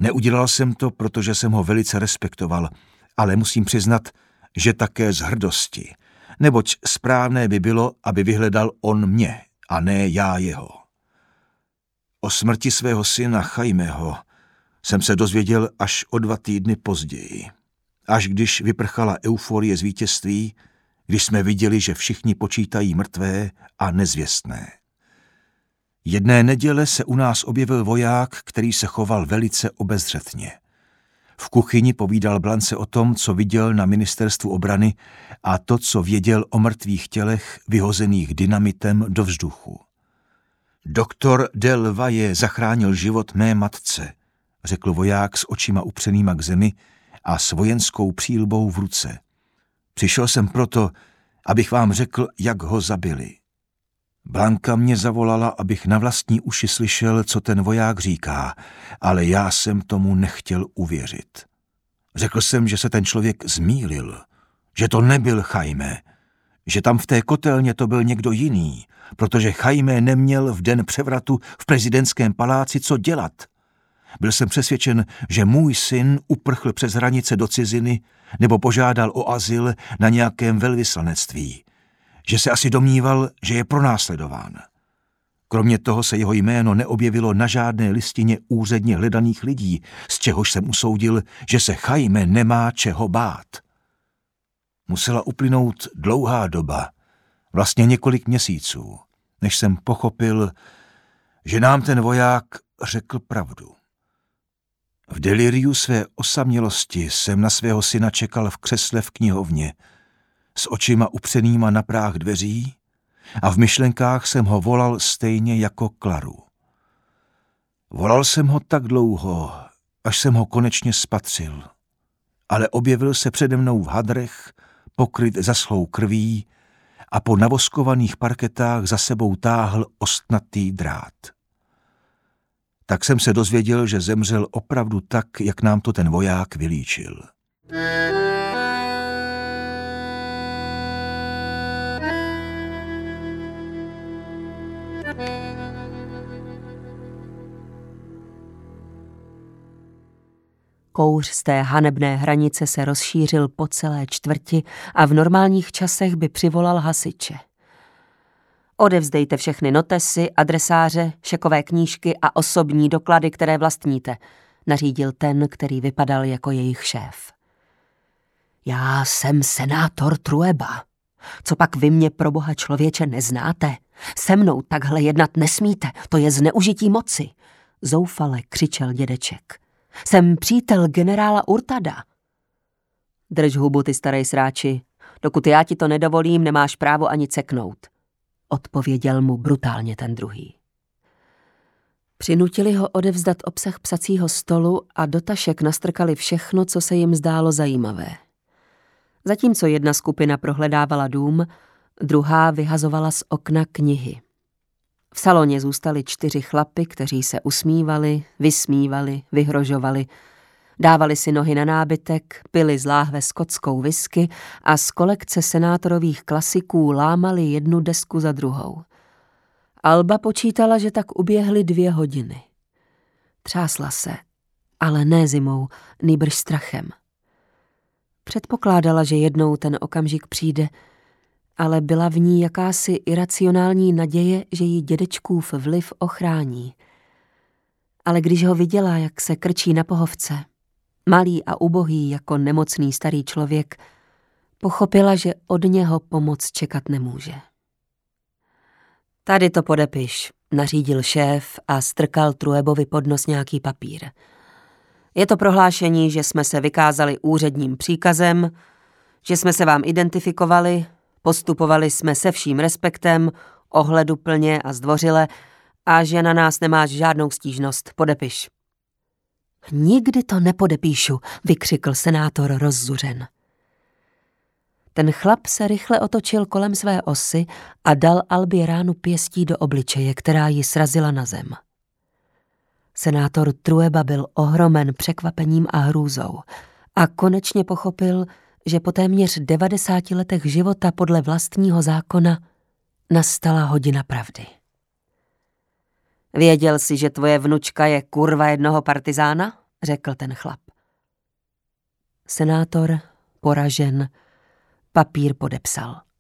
Neudělal jsem to, protože jsem ho velice respektoval, ale musím přiznat, že také z hrdosti, neboť správné by bylo, aby vyhledal on mě, a ne já jeho. O smrti svého syna Jaimeho jsem se dozvěděl až o 2 týdny později, až když vyprchala euforie z vítězství, když jsme viděli, že všichni počítají mrtvé a nezvěstné. Jedné neděle se u nás objevil voják, který se choval velice obezřetně. V kuchyni povídal Blance o tom, co viděl na ministerstvu obrany a to, co věděl o mrtvých tělech vyhozených dynamitem do vzduchu. Doktor Del Valle zachránil život mé matce, řekl voják s očima upřenýma k zemi a s vojenskou přílbou v ruce. Přišel jsem proto, abych vám řekl, jak ho zabili. Blanka mě zavolala, abych na vlastní uši slyšel, co ten voják říká, ale já jsem tomu nechtěl uvěřit. Řekl jsem, že se ten člověk zmýlil, že to nebyl Jaime, že tam v té kotelně to byl někdo jiný, protože Jaime neměl v den převratu v prezidentském paláci co dělat. Byl jsem přesvědčen, že můj syn uprchl přes hranice do ciziny nebo požádal o azyl na nějakém velvyslanectví, že se asi domníval, že je pronásledován. Kromě toho se jeho jméno neobjevilo na žádné listině úředně hledaných lidí, z čehož jsem usoudil, že se Jaime nemá čeho bát. Musela uplynout dlouhá doba, vlastně několik měsíců, než jsem pochopil, že nám ten voják řekl pravdu. V deliriu své osamělosti jsem na svého syna čekal v křesle v knihovně, s očima upřenýma na práh dveří a v myšlenkách jsem ho volal stejně jako Klaru. Volal jsem ho tak dlouho, až jsem ho konečně spatřil, ale objevil se přede mnou v hadrech, pokryt zaschlou krví a po navoskovaných parketách za sebou táhl ostnatý drát. Tak jsem se dozvěděl, že zemřel opravdu tak, jak nám to ten voják vylíčil. Kouř z té hanebné hranice se rozšířil po celé čtvrti a v normálních časech by přivolal hasiče. Odevzdejte všechny notesy, adresáře, šekové knížky a osobní doklady, které vlastníte, nařídil ten, který vypadal jako jejich šéf. Já jsem senátor Trueba. Co pak vy mě, proboha člověče, neznáte? Se mnou takhle jednat nesmíte, to je zneužití moci, zoufale křičel dědeček. Jsem přítel generála Urtada. Drž hubu, ty starej sráči. Dokud já ti to nedovolím, nemáš právo ani ceknout, odpověděl mu brutálně ten druhý. Přinutili ho odevzdat obsah psacího stolu a do tašek nastrkali všechno, co se jim zdálo zajímavé. Zatímco jedna skupina prohledávala dům, druhá vyhazovala z okna knihy. V saloně zůstali 4 chlapi, kteří se usmívali, vysmívali, vyhrožovali, dávali si nohy na nábytek, pili z láhve skotskou whisky a z kolekce senátorových klasiků lámali jednu desku za druhou. Alba počítala, že tak uběhly 2 hodiny. Třásla se, ale ne zimou, nýbrž strachem. Předpokládala, že jednou ten okamžik přijde, ale byla v ní jakási iracionální naděje, že jí dědečkův vliv ochrání. Ale když ho viděla, jak se krčí na pohovce, malý a ubohý jako nemocný starý člověk, pochopila, že od něho pomoc čekat nemůže. Tady to podepiš, nařídil šéf a strkal Truebovi pod nos nějaký papír. Je to prohlášení, že jsme se vykázali úředním příkazem, že jsme se vám identifikovali, postupovali jsme se vším respektem, ohleduplně a zdvořile a že na nás nemáš žádnou stížnost. Podepiš. Nikdy to nepodepíšu, vykřikl senátor rozzuřen. Ten chlap se rychle otočil kolem své osy a dal Albě ránu pěstí do obličeje, která ji srazila na zem. Senátor Trueba byl ohromen překvapením a hrůzou a konečně pochopil, že po téměř 90 letech života podle vlastního zákona nastala hodina pravdy. Věděl jsi, že tvoje vnučka je kurva jednoho partizána? řekl ten chlap. Senátor, poražen, papír podepsal.